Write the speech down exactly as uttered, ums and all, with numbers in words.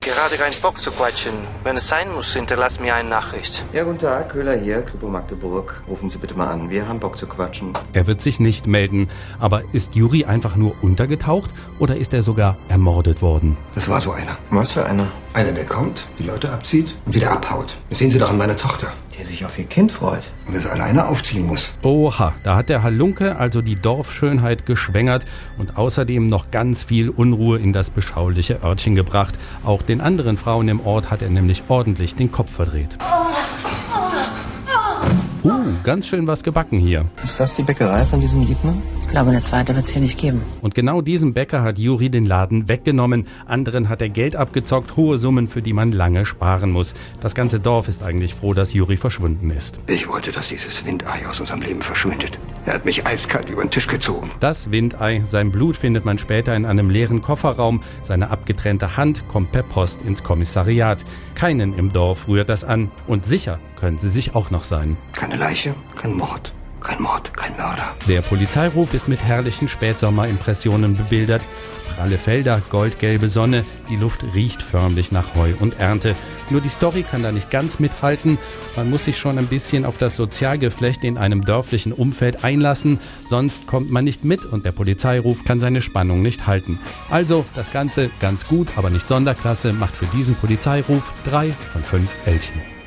Gerade keinen Bock zu quatschen. Wenn es sein muss, hinterlass mir eine Nachricht. Ja, guten Tag, Köhler hier, Kripo Magdeburg. Rufen Sie bitte mal an, wir haben Bock zu quatschen. Er wird sich nicht melden. Aber ist Juri einfach nur untergetaucht oder ist er sogar ermordet worden? Das war so einer. Was für einer? Einer, der kommt, die Leute abzieht und wieder abhaut. Das sehen Sie doch an meiner Tochter. Der sich auf ihr Kind freut. Und es alleine aufziehen muss. Oha, da hat der Halunke also die Dorfschönheit geschwängert und außerdem noch ganz viel Unruhe in das beschauliche Örtchen gebracht. Auch den anderen Frauen im Ort hat er nämlich ordentlich den Kopf verdreht. Uh, ganz schön was gebacken hier. Ist das die Bäckerei von diesem Dietmann? Ich glaube, eine zweite wird es hier nicht geben. Und genau diesem Bäcker hat Juri den Laden weggenommen. Anderen hat er Geld abgezockt, hohe Summen, für die man lange sparen muss. Das ganze Dorf ist eigentlich froh, dass Juri verschwunden ist. Ich wollte, dass dieses Windei aus unserem Leben verschwindet. Er hat mich eiskalt über den Tisch gezogen. Das Windei, sein Blut findet man später in einem leeren Kofferraum. Seine abgetrennte Hand kommt per Post ins Kommissariat. Keinen im Dorf rührt das an. Und sicher können sie sich auch noch sein. Keine Leiche, kein Mord. Kein Mord, kein Mörder. Der Polizeiruf ist mit herrlichen Spätsommerimpressionen bebildert. Pralle Felder, goldgelbe Sonne, die Luft riecht förmlich nach Heu und Ernte. Nur die Story kann da nicht ganz mithalten. Man muss sich schon ein bisschen auf das Sozialgeflecht in einem dörflichen Umfeld einlassen, sonst kommt man nicht mit und der Polizeiruf kann seine Spannung nicht halten. Also das Ganze ganz gut, aber nicht Sonderklasse, macht für diesen Polizeiruf drei von fünf Elchen.